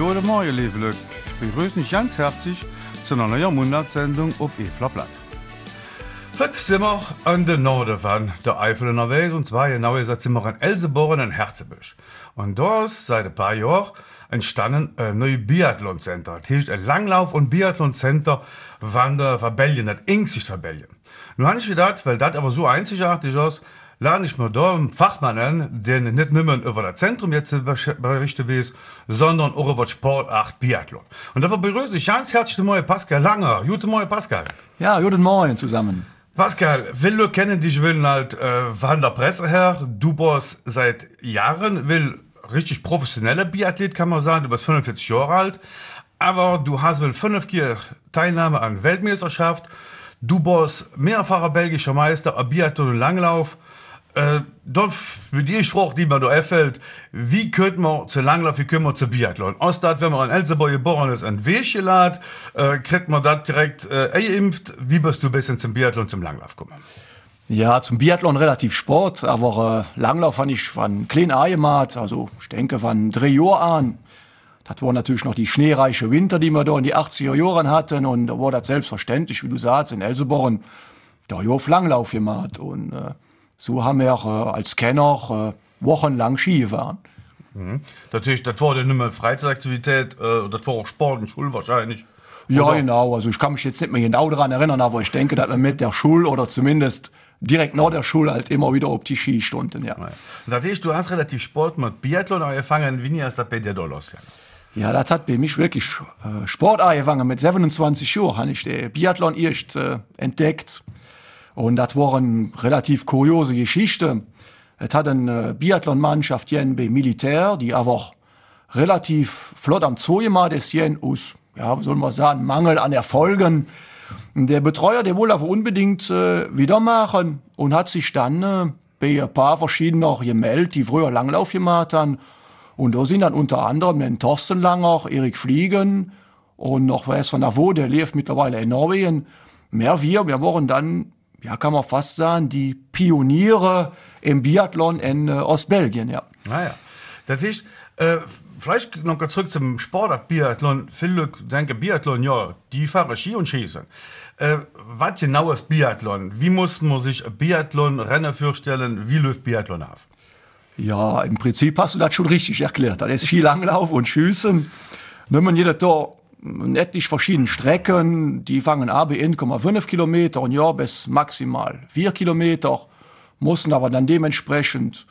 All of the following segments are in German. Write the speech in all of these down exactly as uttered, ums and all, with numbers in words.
Guten Morgen, liebe Leute. Ich begrüße euch ganz herzlich zu einer neuen Monatssendung auf Efler Blatt. Heute sind wir an der Norden von der Eifel unterwegs, und zwar genau gesagt sind wir in Elsenborn und Herzebüsch. Und da ist seit ein paar Jahren entstanden ein neues Biathlon-Center. Das heißt ein Langlauf- und Biathlon-Center von der Verbellien, das Ingsicht Verbellien. Nun habe ich gedacht, weil das aber so einzigartig ist, lerne ich mir da einen Fachmann an, der nicht nur über das Zentrum jetzt berichten will, sondern auch über die Sportart Biathlon. Und dafür begrüße ich ganz herzlich den neuen Pascal Langer. Guten Morgen, Pascal. Ja, guten Morgen zusammen. Pascal, will du kennen dich, will halt äh, von der Presse her. Du bist seit Jahren, will richtig professioneller Biathlet, kann man sagen. Du bist fünfundvierzig Jahre alt, aber du hast wohl fünf Teilnahme an Weltmeisterschaft. Du bist mehrfacher belgischer Meister, ein Biathlon und Langlauf. Äh, da für die Frage, die mir da einfällt, wie könnte man zu Langlauf, wie können wir zu Biathlon? Ausstatt, wenn man in Elsenborn geboren ist, ein Weg geladen, äh, kriegt man das direkt äh, geimpft. Wie bist du ein bisschen zum Biathlon, zum Langlauf gekommen? Ja, zum Biathlon relativ Sport, aber äh, Langlauf fand ich von klein angemacht, also ich denke von drei Jahren an. Das war natürlich noch die schneereiche Winter, die wir da in die achtziger Jahren hatten, und da war das selbstverständlich, wie du sagst, in Elsenborn, da ja auf Langlauf gemacht, und äh, so haben wir äh, als Kenner äh, wochenlang Ski gefahren. Mhm. Natürlich, das war ja nicht mehr Freizeitaktivität, äh, das war auch Sport in Schule wahrscheinlich. Ja, oder? genau. Also ich kann mich jetzt nicht mehr genau daran erinnern, aber ich denke, dass wir mit der Schule oder zumindest direkt nach der Schule halt immer wieder auf die Ski stunden. Ja. Das heißt, du hast relativ Sport mit Biathlon angefangen. Wie hast du das bei dir da losgegangen? Ja, das hat bei mich wirklich äh, Sport angefangen. Mit siebenundzwanzig Jahren habe ich den Biathlon erst äh, entdeckt. Und das war eine relativ kuriose Geschichte. Es hat eine Biathlon-Mannschaft hier beim Militär, die aber relativ flott am Zoo gemacht ist, hier aus, ja, wie soll man sagen, Mangel an Erfolgen. Der Betreuer, der wollte aber unbedingt äh, wieder machen und hat sich dann äh, bei ein paar verschiedenen auch gemeldet, die früher Langlauf gemacht haben. Und da sind dann unter anderem den Thorsten Langer, Erik Fliegen und noch wer ist von da wo, der lebt mittlerweile in Norwegen. Mehr wir, wir waren dann, ja, kann man fast sagen, die Pioniere im Biathlon in äh, Ostbelgien, ja. Naja, das ist, äh, vielleicht noch zurück zum Sportart Biathlon. Viele denken Biathlon, ja, die fahren Ski und schießen. Äh, was genau ist Biathlon? Wie muss man sich ein Biathlon-Rennen vorstellen? Wie läuft Biathlon auf? Ja, im Prinzip hast du das schon richtig erklärt. Das ist viel Langlauf und Schießen. Nehmen jeder da etlich verschiedene Strecken, die fangen an bei eins Komma fünf Kilometer und ja bis maximal vier Kilometer, müssen aber dann dementsprechend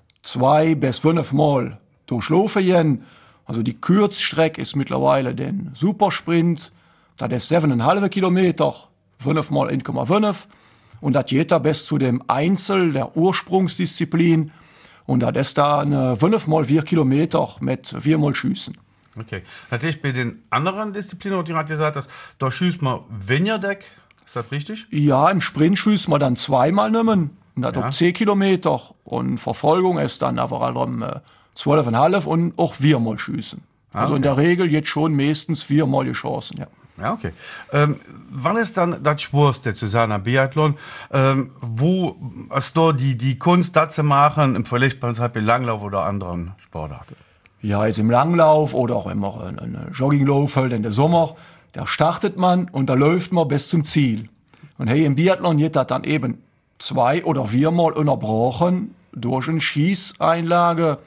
zwei bis fünf Mal durchlaufen gehen. Also die Kurzstrecke ist mittlerweile den Supersprint, das ist sieben Komma fünf Kilometer, fünf mal eins Komma fünf, und das geht da bis zu dem Einzel der Ursprungsdisziplin, und das ist dann fünf mal vier Kilometer mit vier Mal Schießen. Okay. Natürlich bei den anderen Disziplinen, die du gerade gesagt hast, da schießt man weniger Deck. Ist das richtig? Ja, im Sprint schießt man dann zweimal nehmen. Und das ja. auf zehn Kilometer. Und Verfolgung ist dann einfach um äh, zwölf Komma fünf und auch viermal schießen. Ah, also okay. In der Regel jetzt schon meistens viermal die Chancen, ja. Ja, okay. Ähm, wann ist dann das Schwierigste zu sagen, Biathlon? Ähm, wo ist da die, die Kunst, das zu machen, im Vergleich bei Langlauf oder anderen Sportarten? Ja, jetzt im Langlauf oder auch immer ein Jogginglauf halt in der Sommer, da startet man und da läuft man bis zum Ziel. Und hey, im Biathlon geht das dann eben zwei- oder viermal unterbrochen durch eine Schießeinlage,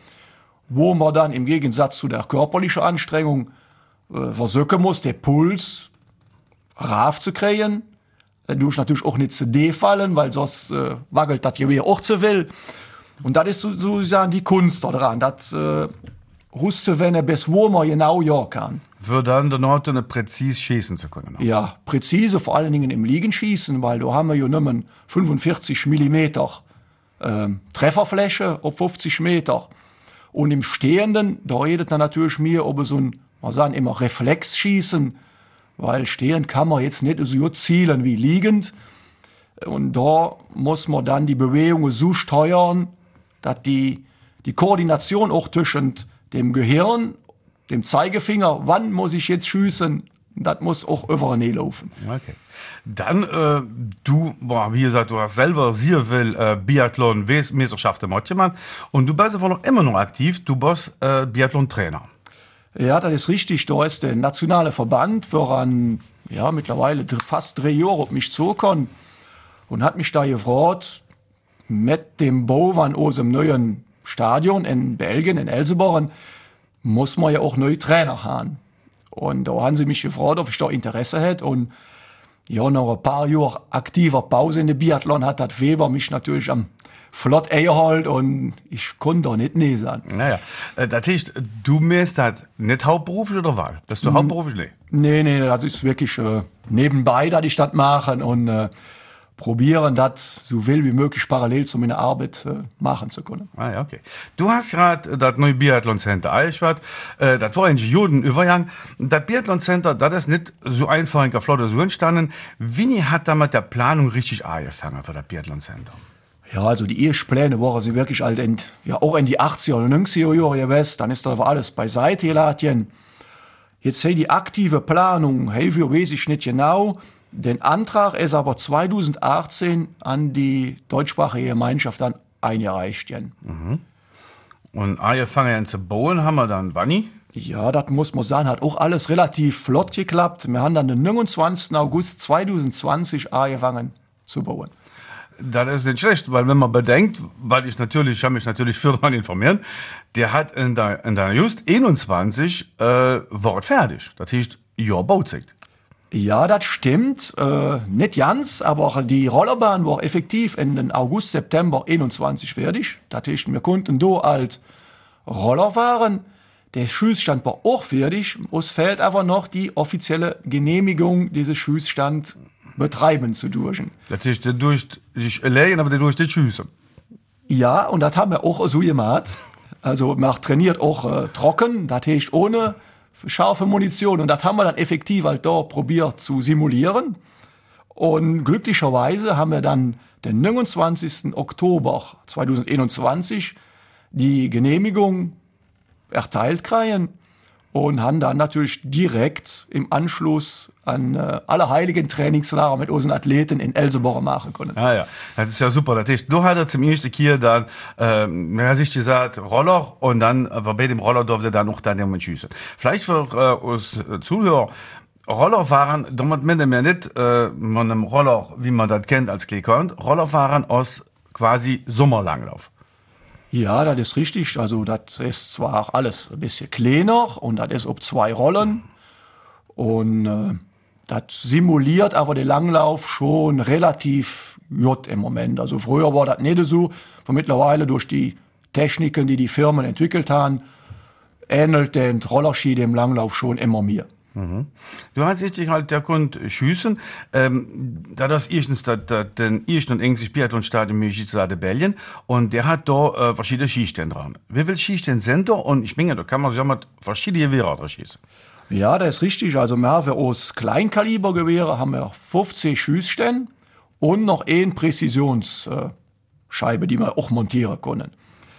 wo man dann im Gegensatz zu der körperlichen Anstrengung äh, versuchen muss, den Puls rauf zu kriegen. Dann tust du natürlich auch nicht zu defallen, weil sonst äh, wackelt das Gewehr auch zu will. Und das ist sozusagen die Kunst daran, das äh, Russe, wenn er bis wo man genau ja kann. Für dann der Norden präzise schießen zu können. Ja, präzise, vor allen Dingen im Liegenschießen, weil da haben wir ja nur fünfundvierzig Millimeter ähm, Trefferfläche auf fünfzig Meter. Und im Stehenden, da redet man natürlich mehr über so ein, man sagen immer Reflexschießen, weil stehend kann man jetzt nicht so zielen wie liegend. Und da muss man dann die Bewegungen so steuern, dass die, die Koordination auch zwischen dem Gehirn, dem Zeigefinger, wann muss ich jetzt schießen, das muss auch über den laufen. Okay. Dann, äh, du, boah, wie gesagt, du hast selber sehr viel äh, Biathlon-Meisterschaften gemacht und du bist aber noch immer noch aktiv, du bist äh, Biathlon-Trainer. Ja, das ist richtig. Da ist der nationale Verband, woran ja, mittlerweile fast drei Jahre auf mich zugekommen und hat mich da gefragt, mit dem Bau von unserem neuen Stadion in Belgien, in Elsenborn, muss man ja auch neue Trainer haben. Und da haben sie mich gefragt, ob ich da Interesse hätte. Und ja, nach ein paar Jahren aktiver Pause in der Biathlon hat das Weber mich natürlich am flott eingeholt und ich konnte da nicht nee sagen. Naja, das heißt, du machst das nicht hauptberuflich oder was? Das du hm. hauptberuflich nicht? Nee, nee, das ist wirklich äh, nebenbei, dass ich das mache und äh, probieren, das so viel wie möglich parallel zu meiner Arbeit äh, machen zu können. Ah ja, okay. Du hast gerade das neue Biathlon Center Eichwart, äh, das war in Juden übergang. Das Biathlon Center, das ist nicht so einfach in der Flotte so entstanden. Wie hat da mit der Planung richtig angefangen für das Biathlon Center? Ja, also die ersten Pläne waren sie wirklich alt in, ja, auch in die achtziger und neunziger Jahre gewesen. Dann ist da alles beiseite geladen. Jetzt hey die aktive Planung, hey, für weiß ich nicht genau. Den Antrag ist aber zweitausendachtzehn an die deutschsprachige Gemeinschaft dann eingereicht. Mhm. Und angefangen zu bauen haben wir dann wann? Ja, das muss man sagen, hat auch alles relativ flott geklappt. Wir haben dann den neunundzwanzigsten August zweitausendzwanzig angefangen zu bauen. Das ist nicht schlecht, weil wenn man bedenkt, weil ich natürlich, ich habe mich natürlich für daran informiert, der hat in der, in der just einundzwanzig äh, war fertig. Das heißt, ja, Bauzeit. Ja, das stimmt. Äh, nicht ganz, aber die Rollerbahn war effektiv in den August, September einundzwanzig fertig. Das heißt, wir konnten da als Roller fahren. Der Schießstand war auch fertig. Es fehlt aber noch die offizielle Genehmigung, diesen Schießstand betreiben zu dürfen. Das ist durch sich allein, aber durch die Schüsse. Ja, und das haben wir auch so gemacht. Also man trainiert auch äh, trocken, das heißt ohne scharfe Munition. Und das haben wir dann effektiv halt da probiert zu simulieren. Und glücklicherweise haben wir dann den neunundzwanzigsten Oktober zweitausendeinundzwanzig die Genehmigung erteilt kriegen. Und haben dann natürlich direkt im Anschluss an äh, alle heiligen Trainingslager mit unseren Athleten in Elsenborn machen können. Ah ja, das ist ja super. Das heißt, du hattest zum ersten hier dann, äh, mehr sich gesagt, Roller und dann, aber bei dem Roller durfte dann auch dann jemand schießen. Vielleicht für äh, uns Zuhörer, Rollerfahren, damit meinen wir nicht äh, mit einem Roller, wie man das kennt als Kleekant, Rollerfahren aus quasi Sommerlanglauf. Ja, das ist richtig. Also das ist zwar alles ein bisschen kleiner und das ist ob zwei Rollen und äh, das simuliert aber den Langlauf schon relativ gut im Moment. Also früher war das nicht so, aber mittlerweile durch die Techniken, die die Firmen entwickelt haben, ähnelt der Rollerski dem Langlauf schon immer mehr. Mhm. Du hast dich halt der Kunde schießen, ähm, da das erstens das, das, den ersten und engsten Biathlon-Stadion mit Belgien und der hat da äh, verschiedene Schießstände dran. Wie viel Schießstände sind da? Und ich meine, da kann man sich ja mit verschiedenen Gewehren dran schießen. Ja, das ist richtig. Also wir haben aus Kleinkalibergewehre haben wir fünfzehn Schießstände und noch eine Präzisionsscheibe, die wir auch montieren können.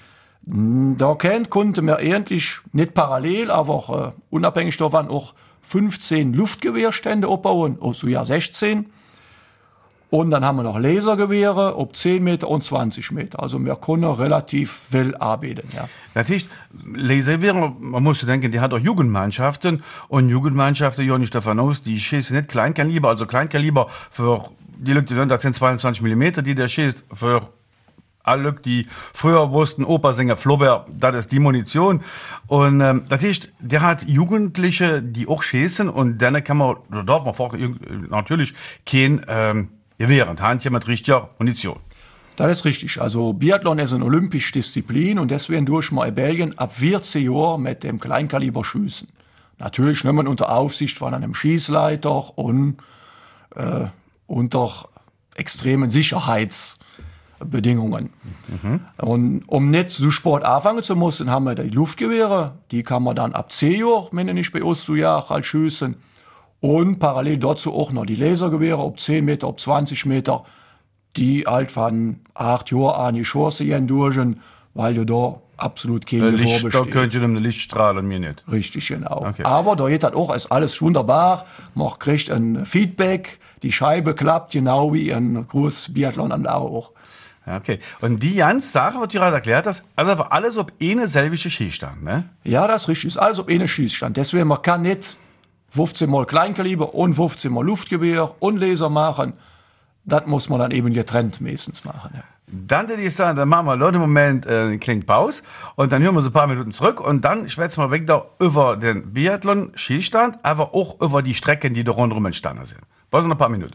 Da kennt konnten wir eigentlich nicht parallel, aber auch, äh, unabhängig davon auch fünfzehn Luftgewehrstände aufbauen, also ja sechzehn. Und dann haben wir noch Lasergewehre ob zehn Meter und zwanzig Meter. Also wir können relativ viel arbeiten. Ja. Natürlich, Lasergewehre, man muss denken, die hat auch Jugendmannschaften. Und Jugendmannschaften, ja nicht davon aus, die schießen nicht Kleinkaliber. Also Kleinkaliber für die Leute, das sind zweiundzwanzig Millimeter, die der schießt, für alle, die früher wussten, Opersänger Flaubert, das ist die Munition. Und ähm, das heißt, der hat Jugendliche, die auch schießen und dann kann man, oder darf man vor, natürlich kein ähm, Gewehr, Handchen mit richtiger Munition. Das ist richtig. Also Biathlon ist eine olympische Disziplin und deswegen durch mal in Belgien ab vierzehn Jahren mit dem Kleinkaliber schießen. Natürlich nicht mehr unter Aufsicht von einem Schießleiter und äh, unter extremen Sicherheits Bedingungen. Mhm. Und um nicht so Sport anfangen zu müssen, haben wir die Luftgewehre, die kann man dann ab zehn Jahren, wenn nicht bei uns so Jahr halt schießen. Und parallel dazu auch noch die Lasergewehre, ob zehn Meter, ob zwanzig Meter, die halt von acht Jahren an die Chance gehen dürfen, weil du da absolut keine Gefahr besteht. Da könnt ihr eine Lichtstrahl und mir nicht. Richtig, genau. Okay. Aber da geht das auch, ist alles wunderbar. Man kriegt ein Feedback, die Scheibe klappt, genau wie ein großes Biathlon-Anlage auch. Ja, okay. Und die ganze Sache, was du gerade erklärt hast, also einfach alles auf eine selbige Schießstand, ne? Ja, das ist richtig. Ist alles auf eine Schießstand. Deswegen, man kann nicht fünfzehn Mal Kleinkaliber und fünfzehn Mal Luftgewehr und Laser machen. Das muss man dann eben getrennt meistens machen. Ja. Dann würde ich sagen, dann machen wir Leute im Moment äh, einen kleinen Pause und dann hören wir so ein paar Minuten zurück und dann schwätzen wir weg da über den Biathlon-Schießstand, aber auch über die Strecken, die da rundherum entstanden sind. Was sind ein paar Minuten?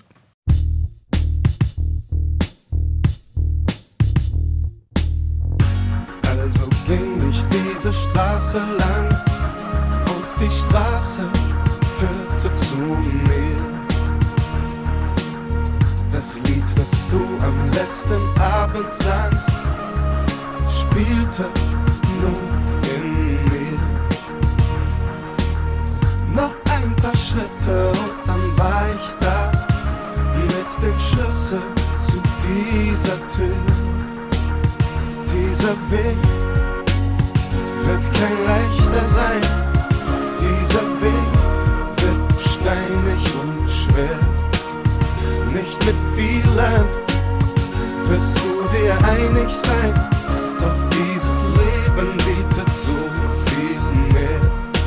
Also ging ich diese Straße lang und die Straße führte zu mir. Das Lied, das du am letzten Abend sangst, spielte nur in mir. Noch ein paar Schritte und dann war ich da mit dem Schlüssel zu dieser Tür. Dieser Weg wird kein leichter sein. Dieser Weg wird steinig und schwer. Nicht mit vielen wirst du dir einig sein, doch dieses Leben bietet so viel mehr.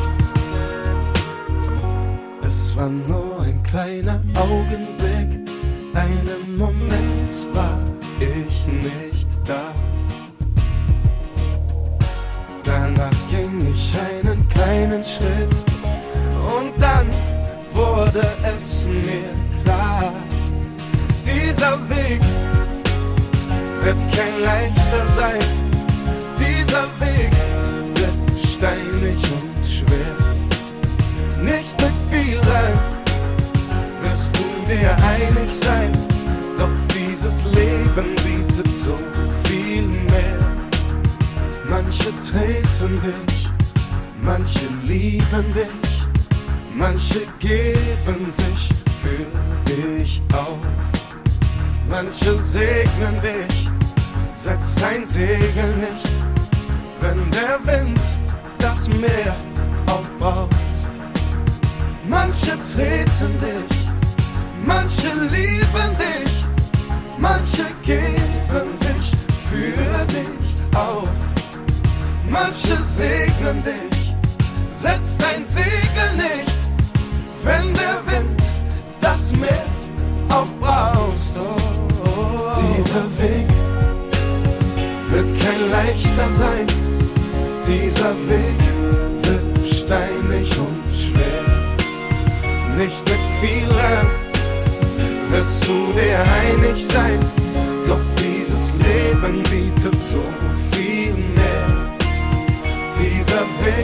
Es war nur ein kleiner Augenblick, einen Moment war ich nicht da. Danach ging ich einen kleinen Schritt und dann wurde es mir klar. Dieser Weg wird kein leichter sein. Dieser Weg wird steinig und schwer. Nicht mit vielen wirst du dir einig sein, doch dieses Leben bietet so viel mehr. Manche treten dich, manche lieben dich, manche geben sich für dich auf. Manche segnen dich, setz dein Segel nicht, wenn der Wind das Meer aufbraust. Manche treten dich, manche lieben dich, manche geben sich für dich auf. Manche segnen dich, setz dein Segel nicht, wenn der Wind das Meer aufbraust. Oh, oh, oh. Dieser Weg wird kein leichter sein. Dieser Weg wird steinig und schwer. Nicht mit vielen wirst du dir einig sein, doch dieses Leben bietet so viel mehr. Dieser Weg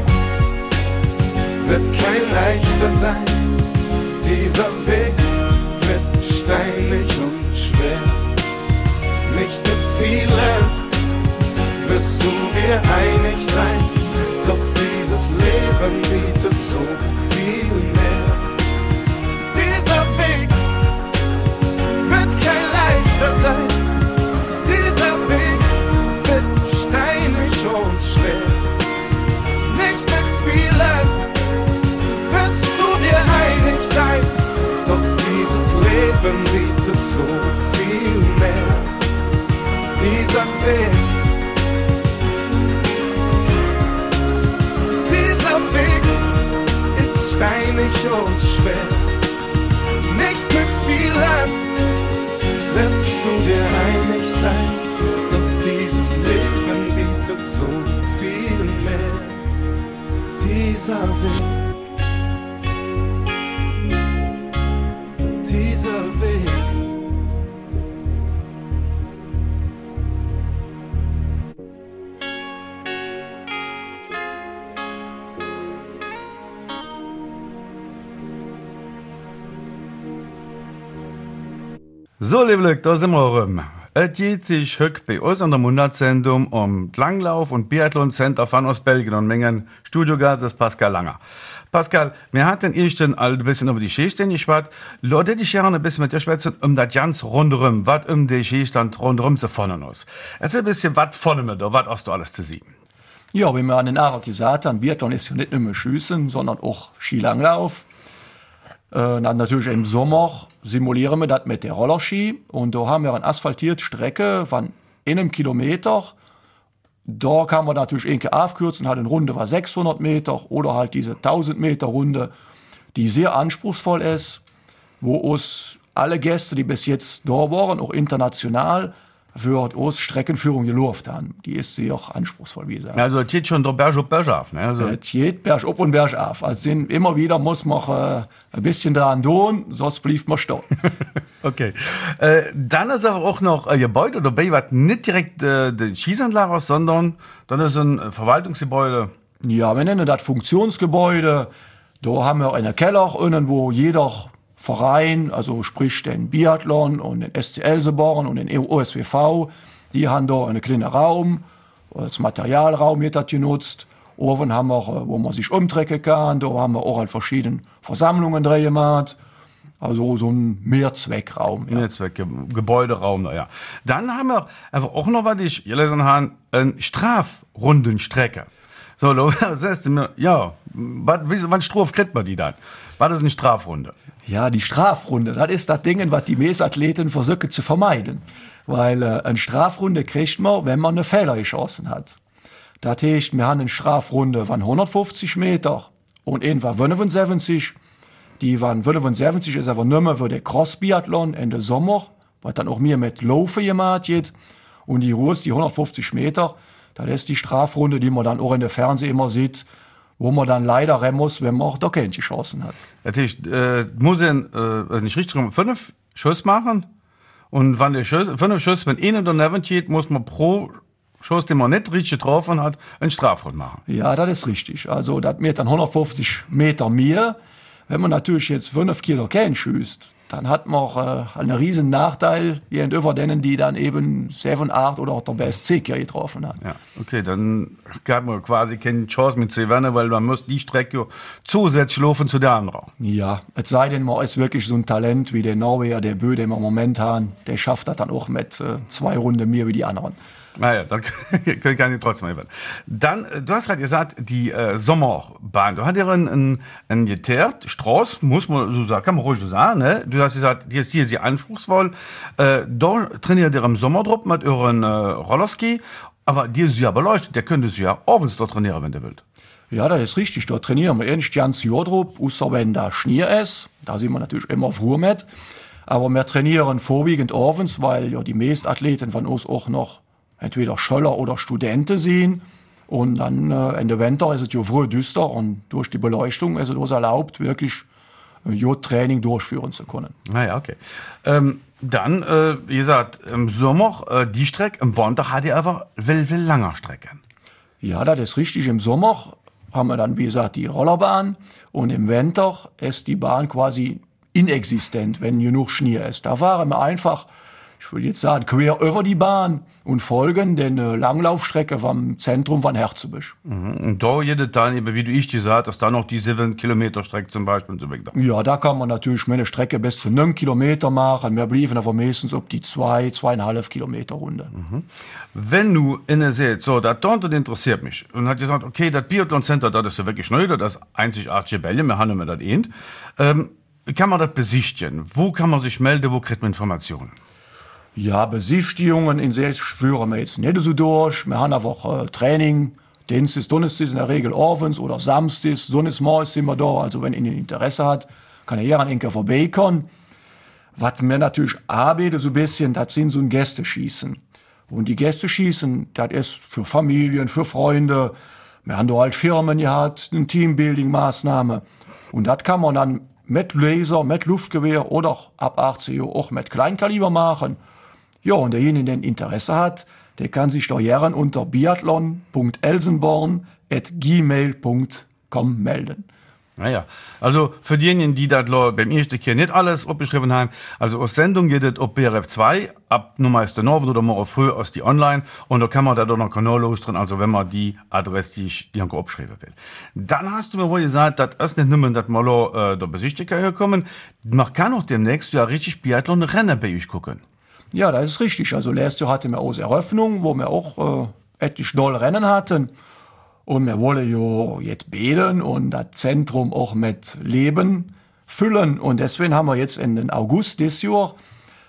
wird kein leichter sein. Dieser Weg wird steinig und schwer. Nicht mit vielen wirst du dir einig sein, doch dieses Leben bietet so viel mehr. Dieser Weg wird kein leichter sein. Dieser Weg wird steinig und schwer. Nicht mit vielen wirst du dir einig sein, doch dieses Leben bietet so viel mehr. Dieser Weg, dieser Weg ist steinig und schwer. Nicht mit vielen wirst du dir einig sein, doch dieses Leben bietet so viel mehr. Dieser Weg, dieser Weg. So, liebe Leute, da sind wir rum. Es geht sich heute bei uns an der Monatssendung um Langlauf- und Biathlon-Center von aus Belgien und Mengen. Studiogast ist Pascal Langer. Pascal, wir hatten erst ein bisschen über die Schießstand gesprochen. Leute, ich gerne ein bisschen mit dir sprechen, um das ganz rundherum, was um die Schießstand rundherum zu vorne ist. Erzähl ein bisschen, was vorne mit da, was hast du alles zu sehen? Ja, wie wir an den Anfang gesagt haben, Biathlon ist ja nicht nur Schießen, sondern auch Skilanglauf. Äh, dann natürlich im Sommer simulieren wir das mit der Rollerski und da haben wir eine asphaltierte Strecke von in einem Kilometer. Da kann man natürlich irgendwie aufkürzen, halt eine Runde war sechshundert Meter oder halt diese tausend Meter Runde, die sehr anspruchsvoll ist, wo uns alle Gäste, die bis jetzt da waren, auch international, für uns Streckenführung gelaufen haben. Die ist sehr anspruchsvoll, wie gesagt. Also, es geht schon der Berg auf Berg auf, ne? Also. Es geht Berg auf und Berg auf. Also, sind, immer wieder muss man äh, ein bisschen dran tun, sonst bleibt man stehen. Okay. Äh, dann ist aber auch noch ein Gebäude dabei, was nicht direkt äh, der Schießanlage ist, sondern dann ist ein Verwaltungsgebäude. Ja, wir nennen das Funktionsgebäude. Da haben wir einen Keller, innen, wo jeder Verein, also sprich den Biathlon und den S C Elsenborn und den O S W V, die haben da einen kleinen Raum, als Materialraum wird das genutzt. Oben haben wir, wo man sich umtrecken kann, da haben wir auch halt verschiedene Versammlungen drin gemacht. Also so ein Mehrzweckraum. Ja. Mehrzweck, Gebäuderaum, ja. Dann haben wir einfach auch noch, was ich gelesen habe, eine Strafrundenstrecke. So, das heißt, ja, wann Straf kriegt man die dann? Was ist eine Strafrunde? Ja, die Strafrunde, das ist das Ding, was die meisten Athleten versuchen zu vermeiden. Weil äh, eine Strafrunde kriegt man, wenn man eine Fehler geschossen hat. Das heißt, wir haben eine Strafrunde von hundertfünfzig Meter und irgendwann fünfundsiebzig. Die waren fünfundsiebzig ist aber nicht mehr für den Cross-Biathlon Ende Sommer, was dann auch mir mit Laufen gemacht wird. Und die Ruhe ist die hundertfünfzig Meter. Das ist die Strafrunde, die man dann auch in der Fernsehen immer sieht, wo man dann leider rennen muss, wenn man auch da keine Chancen hat. Das heißt, äh, muss er äh, nicht richtig fünf Schuss machen. Und wenn der Schuss, fünf Schuss, wenn einer daneben geht, muss man pro Schuss, den man nicht richtig getroffen hat, einen Strafrund machen. Ja, das ist richtig. Also, das wird dann hundertfünfzig Meter mehr. Wenn man natürlich jetzt fünf Kilo kein schießt, dann hat man auch äh, einen riesen Nachteil gegenüber denen, die dann eben sieben, acht oder auch der B S C getroffen hat. Ja, okay, dann hat man quasi keine Chance mit zu gewinnen, weil man muss die Strecke zusätzlich laufen zu der anderen. Ja, es sei denn, man ist wirklich so ein Talent wie der Norweger, der Bö, den wir im Moment haben, der schafft das dann auch mit äh, zwei Runden mehr wie die anderen. Naja, dann kann ich trotzdem mal. Dann, du hast gerade gesagt, die äh, Sommerbahn, du hast ja einen, einen, einen geteert, Strauß, muss man so sagen, kann man ruhig so sagen, ne? Du hast gesagt, die ist hier sehr anspruchsvoll. Äh, da trainiert ihr im Sommer drauf mit euren äh, Rollerski, aber die ist ja beleuchtet, der könnte sie ja abends dort trainieren, wenn der will. Ja, das ist richtig, da trainieren wir eigentlich ganz Jahr drauf, außer wenn da Schnee ist, da sind wir natürlich immer froh mit. Aber wir trainieren vorwiegend abends, weil ja die meisten Athleten von uns auch noch entweder Schüler oder Studenten sind. Und dann äh, in der Winter ist es ja früh düster und durch die Beleuchtung ist es uns erlaubt, wirklich ein äh, Training durchführen zu können. Naja, okay. Ähm, dann, äh, wie gesagt, im Sommer äh, die Strecke, im Winter hat ihr aber viel, viel langer Strecken. Ja, das ist richtig. Im Sommer haben wir dann, wie gesagt, die Rollerbahn und im Winter ist die Bahn quasi inexistent, wenn genug Schnee ist. Da fahren wir einfach, ich will jetzt sagen, quer über die Bahn und folgen den äh, Langlaufstrecke vom Zentrum von Herzogbüsch. Mhm. Und da jedes dann, wie du ich gesagt hast, dann noch die sieben Kilometer Strecke zum Beispiel und so weiter. Ja, da kann man natürlich eine Strecke bis zu neun Kilometer machen. Wir blieben aber meistens auf die zwei, zweieinhalb Kilometer Runde. Mhm. Wenn du inne seht, so, das dort interessiert mich. Und hat gesagt, okay, das Biathlon Center, das ist ja wirklich neu, das ist einzigartige Belgien, wir haben das ehnt. Ähm, kann man das besichtigen? Wo kann man sich melden, wo kriegt man Informationen? Ja, Besichtigungen in sehr führen wir jetzt nicht so durch. Wir haben einfach äh, Training, Dienstag, Donnerstag in der Regel abends oder Samstags, Sonntagsmorgens sind wir da. Also wenn ihr Interesse hat, kann er hier an Inke vorbeikommen. Was mir natürlich arbeite so ein bisschen, das sind so ein Gästeschießen. Und die Gästeschießen, das ist für Familien, für Freunde. Wir haben da halt Firmen gehabt, eine Teambuilding-Maßnahme. Und das kann man dann mit Laser, mit Luftgewehr oder ab achtzehn Uhr auch mit Kleinkaliber machen. Ja, und derjenige, der Interesse hat, der kann sich doch gerne unter biathlon punkt elsenborn at gmail punkt com melden. Naja, also für diejenigen, die das beim ersten hier nicht alles abgeschrieben haben, also aus Sendung geht es auf B R F zwei, ab Nummer ist der Norden oder morgen früh aus die Online und da kann man da doch noch Kanal los drin, also wenn man die Adresse, die ich irgendwo abschreiben will. Dann hast du mir wohl gesagt, das ist nicht nur, dass man da äh, der Besichtiger herkommen, man kann auch demnächst ja richtig Biathlon-Rennen bei euch gucken. Ja, das ist richtig. Also letztes Jahr hatten wir auch Eröffnung, wo wir auch äh, etlich doll Rennen hatten. Und wir wollen ja jetzt beten und das Zentrum auch mit Leben füllen. Und deswegen haben wir jetzt in den August dieses Jahr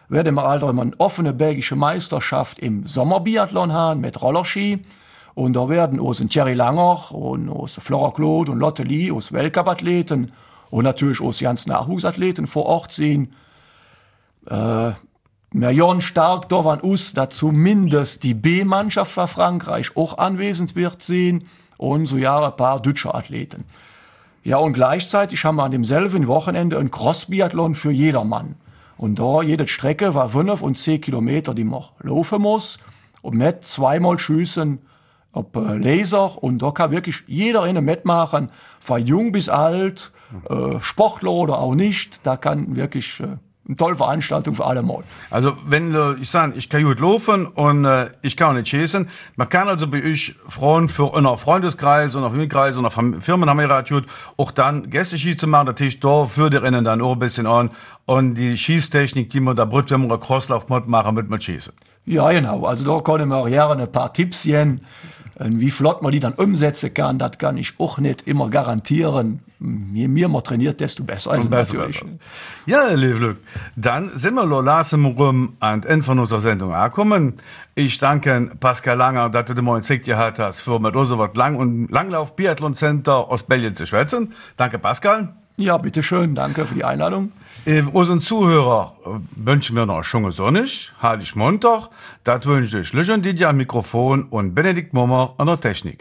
werden wir also immer eine offene belgische Meisterschaft im Sommerbiathlon haben mit Rollerski. Und da werden aus Thierry Langer und aus Flora Claude und Lotte Lee, aus Weltcup-Athleten und natürlich aus ganz Nachwuchsathleten vor Ort sein. Äh, wir jahren stark davon aus, dass zumindest die B-Mannschaft von Frankreich auch anwesend wird sein und so ja ein paar deutsche Athleten. Ja, und gleichzeitig haben wir an demselben Wochenende ein Cross-Biathlon für jedermann. Und da jede Strecke war fünf und zehn Kilometer, die man laufen muss. Und mit zweimal Schüssen auf äh, Laser. Und da kann wirklich jeder innen mitmachen, von jung bis alt, äh, Sportler oder auch nicht. Da kann wirklich äh, eine tolle Veranstaltung für alle mal. Also wenn äh, ich sage, ich kann gut laufen und äh, ich kann auch nicht schießen, man kann also bei euch Frauen für einen Freundeskreis und Familienkreis und Firmen haben wir gut, auch dann Gästeski zu machen, natürlich da für die Rennen dann auch ein bisschen an und die Schießtechnik, die man da braucht, wenn man einen Crosslauf machen, mit man schießen. Ja, genau. Also da können wir auch gerne ein paar Tipps geben. Wie flott man die dann umsetzen kann, das kann ich auch nicht immer garantieren. Je mehr man trainiert, desto besser. Also besser, natürlich. besser. Ja, liebe Glück. Dann sind wir noch lassen rum an den Ende von unserer Sendung angekommen. Ich danke Pascal Langer, dass du den Morgen Zeit gehabt hast, für mit uns was Lang- und Langlauf Biathlon Center aus Belgien zu schwätzen. Danke, Pascal. Ja, bitteschön. Danke für die Einladung. Äh, unseren Zuhörer äh, wünschen wir noch schöne sonnig, heilig Montag. Das wünsche ich Lüschen Didier am Mikrofon und Benedikt Mommer an der Technik.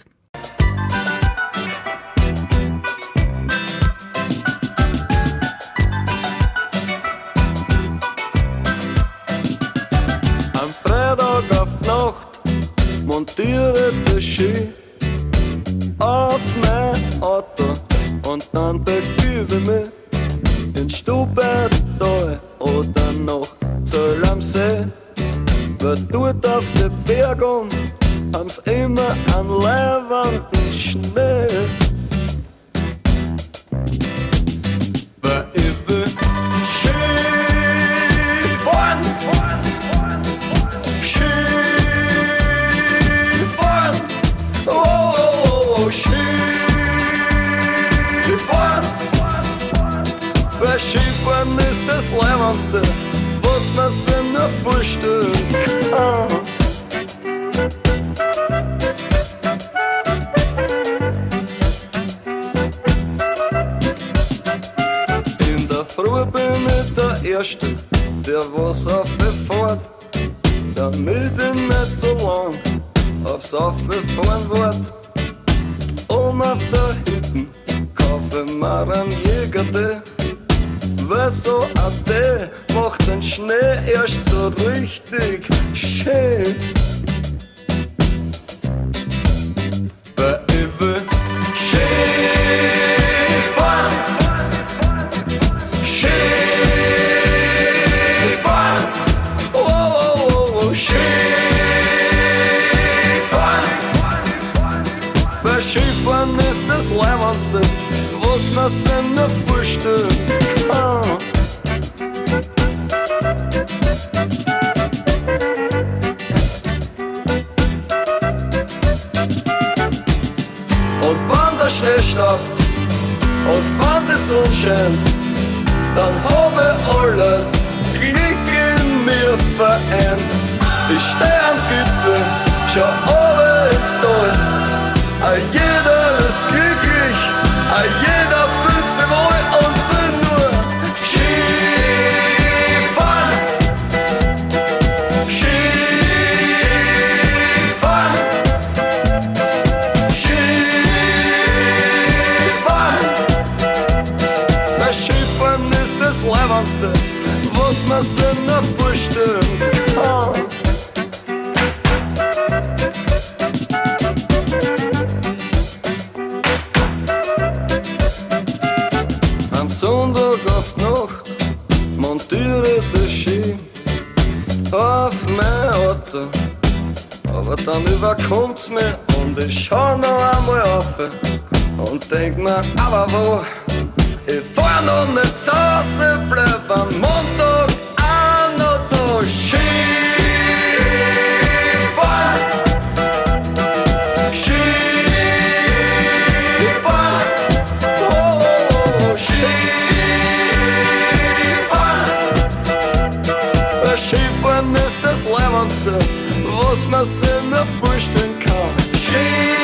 Am Freitag auf die Nacht montiere die Ski auf mein Auto und dann begebe mich in Stubaital oder noch Zöll am See. Wer tut auf den Bergen, haben's immer an leibenden Schnee. Wer ich will Skifahren, Skifahren, oh, oh, oh, Skifahren. Weil Skifahren ist das Leibendste, was man sich nur vorstellen kann. In der Früh bin ich der Erste, der was aufgefährt, damit ich nicht so lang aufs Aufgefahren wird. Um auf der Hütten kaufe ich mir einen Jäger, weil so ein Tee macht den Schnee erst so richtig schön. Weil ich will Skifahren, Skifahren, oh, oh, oh, oh, Skifahren. Weil Skifahren ist das Leibendste, was man sich nur vorstellen kann. Und wenn der Schnee stoppt und wenn die Sonne scheint, dann habe ich alles Glück in mir vereint. Ich steh am Gipfel, schau oben ins Tal. All jeder ist glücklich, all jeder fühlt sich wohl und will nur Skifahren, Skifahren, Skifahren. Weil Skifahren ist das Leibendste, was man sich nur vorstellen kann. Sonntag auf die Nacht montiere die Ski auf mein Auto. Aber dann überkommt's mir und ich schau noch einmal auf und denk mir, aber wo? Ich fahr noch nicht zu Hause, bleib am Montag auch noch da Skifahren, Skifahren, oh, oh, oh, Skifahren. Skifahren ist das Leibendste, was man sich nur vorstellen kann. Ski